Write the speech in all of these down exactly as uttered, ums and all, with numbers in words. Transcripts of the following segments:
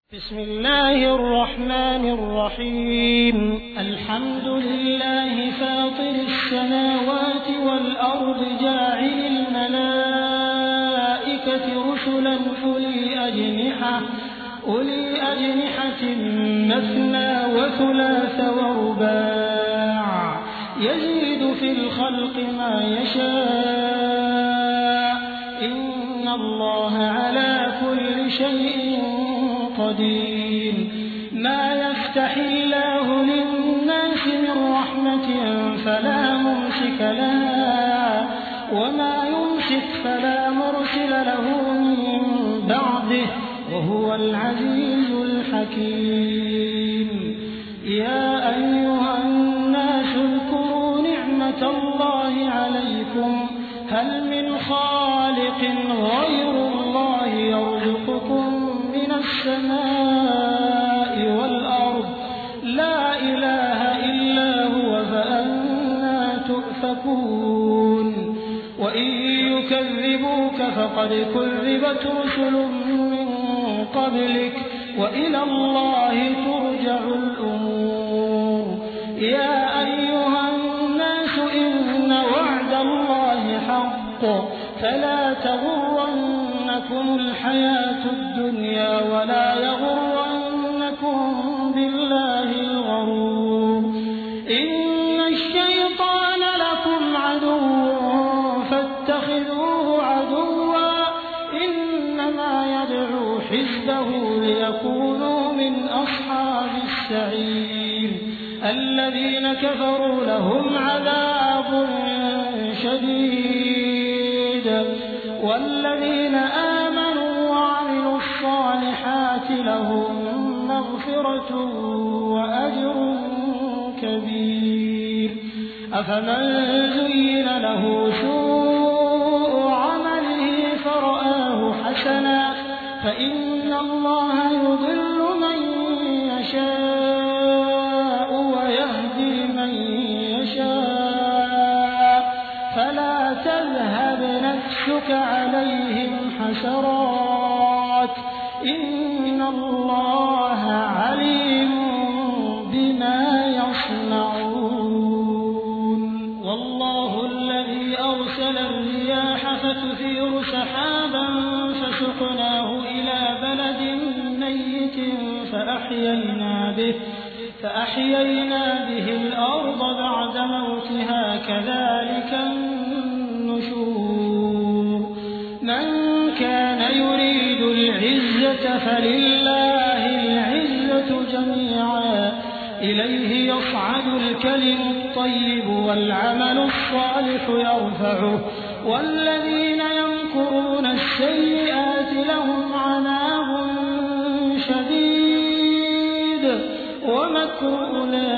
بسم الله الرحمن الرحيم. الحمد لله فاطر السماوات والأرض جاعل الملائكة رسلا أولي أجنحة أولي أجنحة مثنى وثلاث ورباع يزيد في الخلق ما يشاء إن الله على كل شيء قدير. ما يفتح الله للناس من رحمة فلا ممسك لها وما يمسك فلا مرسل له من بعده وهو العزيز الحكيم. يا أيها الناس اذكروا نعمة الله عليكم هل من خالق غير الله يرزقكم من السماء والأرض لا إله إلا هو فأنى تؤفكون. وإن يكذبوك فقد كذبت رسل من قبلك وإلى الله ترجع الأمور. يا أيها الناس إن وعد الله حق فلا تغرنكم الحياة الدنيا ولا يغرنكم بالله الغرور. إن الشيطان لكم عدو فاتخذوه عدوا إنما يدعو حزبه ليكونوا من أصحاب السعير. الذين كفروا لهم عذاب شديد والذين آمنوا وعملوا الصالحات لهم مغفرة وأجر كبير. أفمن زين له سوء عمله فرآه حسنا فإن الله يضل من يشاء ويهدي من يشاء فلا تذهب نفسك عليهم حسرات إن الله عليم بما يصنعون. والله الذي أرسل الرياح فتثير سحابا فسقناه إلى بلد ميت فأحيينا به فأحيينا به الأرض بعد موتها كذلك النشور. من كان يريد العزة فلله العزة جميعا إليه يصعد الكلم الطيب والعمل الصالح يرفعه والذين يمكرون السيئات لهم عذاب شديد ومكر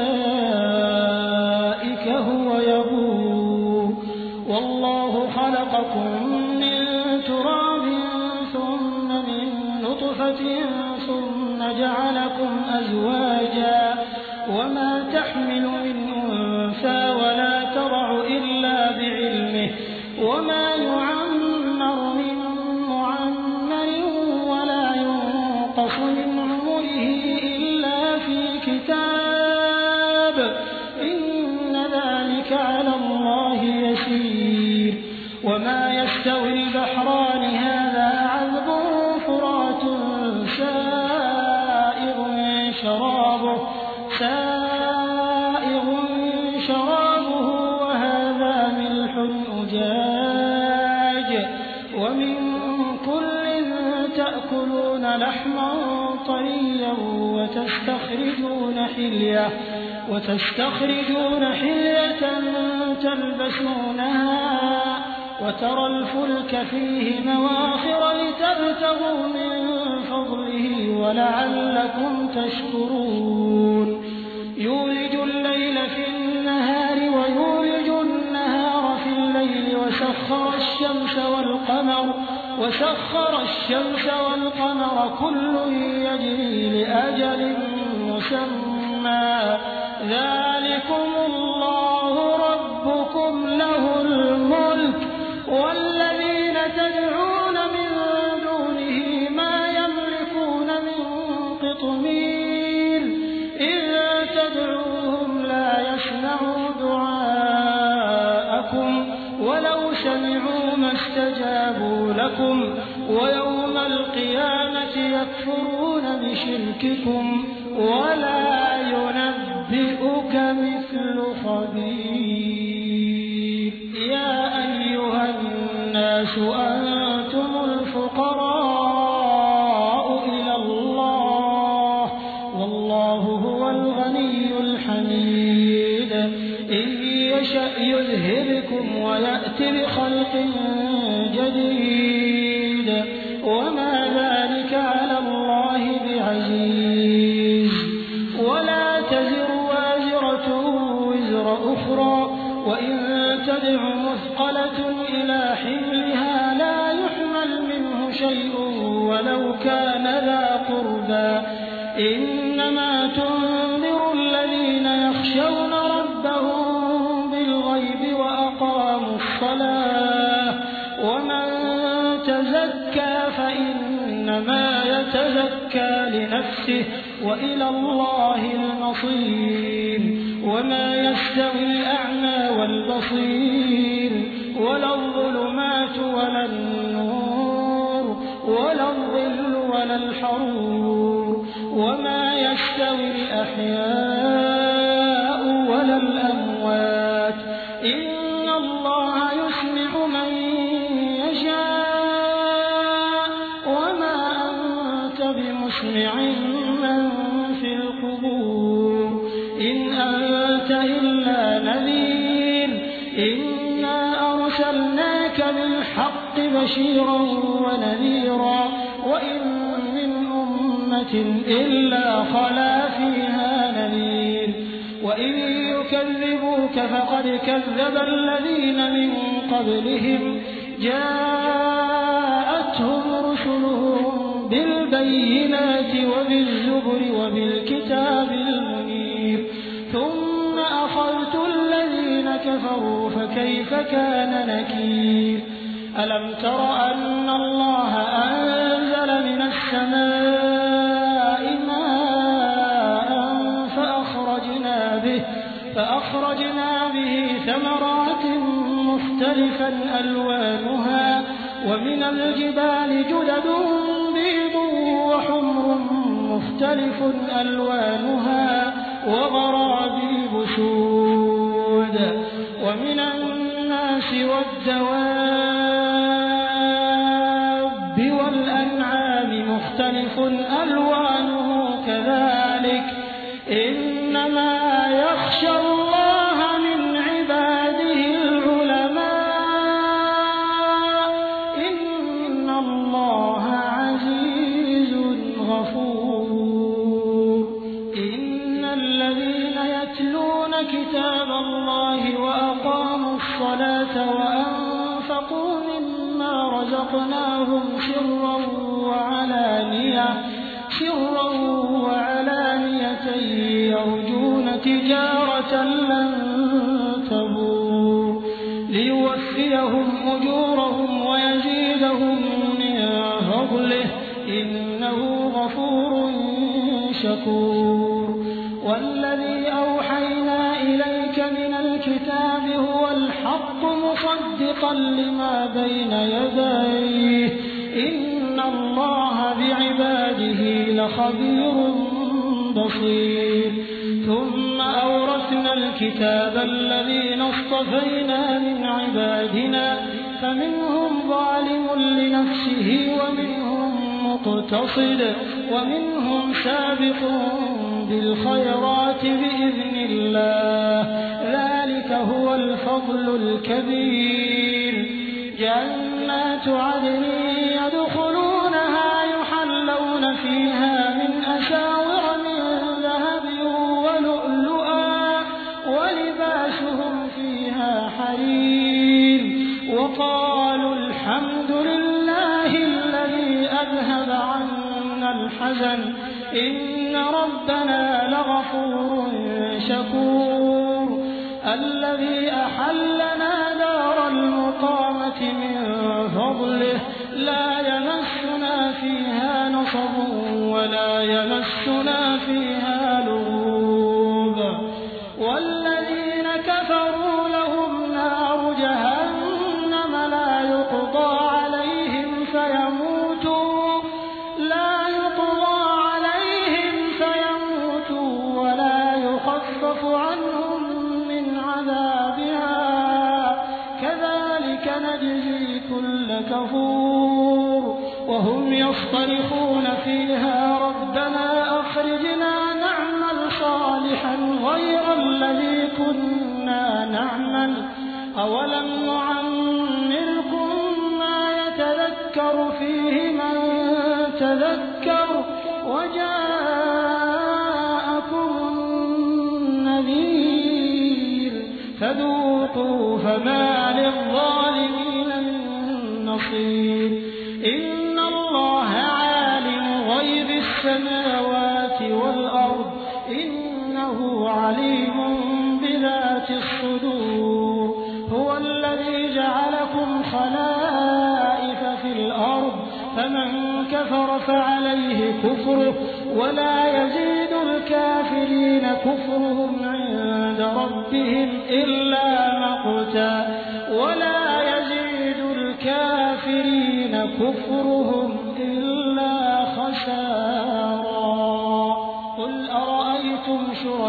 أولئك هو يبور. والله خلقكم من تراب ثم من نطفة ثم جعلكم أزواجا وما تحمل من أنثى ولا تضع إلا بعلمه وما يعمر من معمر ولا ينقص من عمره إلا في كتاب إن ذلك على الله يسير. وما يستوي البحران هذا عذب فرات سائغ شرابه سائغ شرابه وهذا ملح أجاج ومن كل تأكلون لحما طريا وتستخرجون حلية وتستخرجون حلية تلبسونها وترى الفلك فيه مواخر لتبتغوا من فضله ولعلكم تشكرون. يولج الليل في النهار ويولج النهار في الليل وسخر الشمس والقمر وسخر الشمس والقمر كل يجري لأجل مسمى ذلكم الله ربكم له الملك والذين تدعون من دونه ما يملكون من قطمير إذا تدعوهم لا يسمعوا دعاءكم ولو سمعوا ما استجابوا لكم ويوم القيامة يكفرون بشرككم ولا ينبئك مثل خبير. يا أيها الناس أنتم الفقراء إلى الله والله هو الغني الحميد. إن يشأ يذهبكم ويأتي بخلق جديد وما ذلك على الله بعزيز. ولا تزر وازرة وزر أخرى وإن تدع مثقلة إلى حملها لا يحمل منه شيء ولو كان ذا قربى. إنما تنذر الذين يخشون ربهم بالغيب وأقاموا الصلاة ومن تزكى فإنما يتزكى لنفسه وإلى الله المصير. وما يستوي الأعمى والبصير ولا الظلمات ولا النور ولا الظل ولا الحرور وما يستوي الأحياء ولا الأموات. إن الله يسمع من يشاء وما أنت بمسمع من في القبور إن أنت إلا نذير. إنا أرسلناك بالحق بشيرا ونذيرا وإن من أمة إلا خلا فيها نذير. وإن يكذبوك فقد كذب الذين من قبلهم جاءتهم رسلهم بالبينات وبالزبر وبالكتاب المنير ثم أخذت الذين كفروا فكيف كان نكير. ألم تر أن الله أنزل من السماء ماء فأخرجنا به فأخرجنا به ثمرات مختلفا ألوانها ومن الجبال جدد بيض وحمر مختلف ألوانها وغرابيب سود ومن الناس والدواب والأنعام مختلف ألوانه كذلك إنما يخشى الله من عباده العلماء إن الله عزيز غفور. إن الذين يتلون كتاب الله وأقاموا الصلاة وأنفقوا مما رزقناهم سرا وعلانية سرا وعلانية يرجون تجارة لن تبور ليوفيهم أجورهم ويزيدهم من فضله إنه غفور شكور. والذي أوحينا إليك من الكتاب هو الحق مصدقا لما بين يديه إن الله بعباده لخبير بصير. ثم أورثنا الكتاب الذين اصطفينا من عبادنا فمنهم ظالم لنفسه ومنهم مقتصد ومنهم سابق بالخيرات بإذن الله ذلك هو الفضل الكبير. جنات عدن يدخلونها يحلون فيها من أساور من ذهب ولؤلؤا ولباسهم فيها حرير وقالوا الحمد لله الذي أذهب عنا الحزن إن ربنا لغفور شكور. الذي أحلنا دار المقامة من فضله لا يمسنا فيها نصب ولا يمسنا يمسنا فيها لغوب والذين كفروا لهم نار جهنم لا يقضى عليهم فيموتوا لا يقضى عليهم فيموتوا ولا يخفف عنهم من عذابها كذلك نجزي كل كفور وهم يصطرخون فيها ربنا أخرجنا نعمل صالحا غير الذي كنا نعمل أولم نعمركم ما يتذكر فيه من تذكر وجاءكم النذير فذوقوا فما للظالمين من نصير إن الله عالم غيب السماوات والأرض إنه عليم بذات الصدور هو الذي جعلكم خلائف في الأرض فمن كفر فعليه كفره ولا يزيد الكافرين كفرهم عند ربهم إلا مقتا ولا يزيد الكافرين كفرهم إلا خسارا قل أرأيتم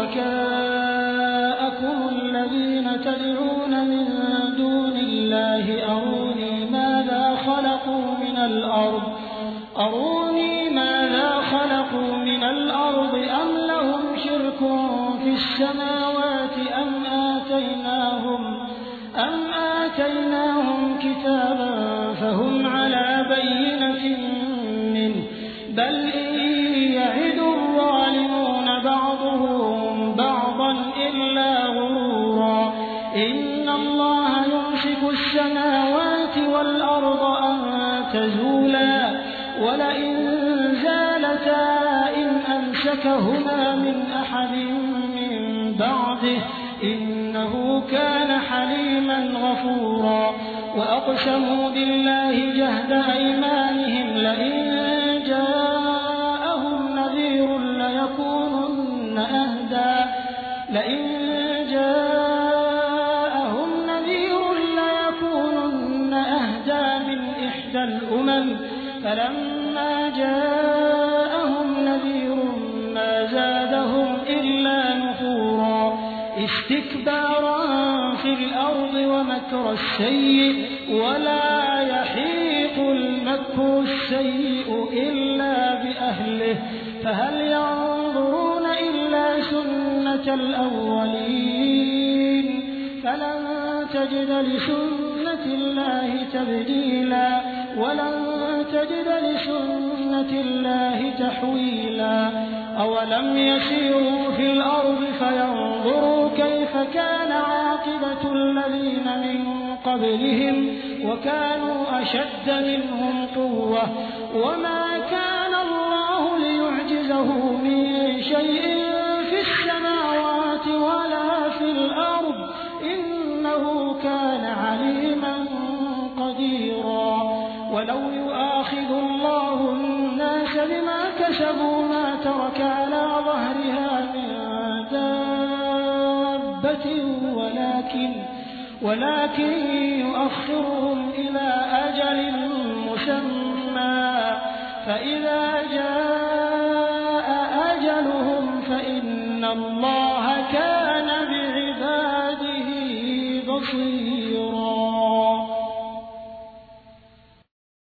شركاءكم الذين تدعون من دون الله أروني ماذا خلقوا من الأرض أروني ماذا خلقوا من الأرض أم لهم شرك في السماوات أم آتيناهم أم آتيناهم كتابا فهم على بينة منه بل إن يعد الظالمون بعضهم بعضا إلا غرورا إن الله يمسك السماوات والأرض أن تزولا ولئن زالتا إن أمسكهما من أحد من بعده إنه كان حليما غفورا وأقسموا بالله جهد أيمانهم لئن جاءهم نذير ليكونن أهدى لئن جاءهم نذير ليكونن أهدى من إحدى الأمم فلما جاءهم نذير ما زادهم إلا نفورا استكبارا في الأرض ومكر السيء ولا يحيق المكر السيء إلا بأهله فهل ينظرون إلا سنة الأولين فلن تجد لسنة الله تبديلا ولن تجد لسنة الله تحويلا أولم يسيروا في الأرض فينظروا كيف كان عاقبة الذين من قبلهم وكانوا أشد منهم قوة وما كان الله ليعجزه من شيء في السماوات ولا في الأرض إنه كان عليما قديرا ولو يؤاخذ الله الناس بما كسبوا ما ترك على ظهرها من دابة ولكن ولكن يؤخرهم إلى أجل مسمى فإذا جاء أجلهم فإن الله كان بعباده بصيرا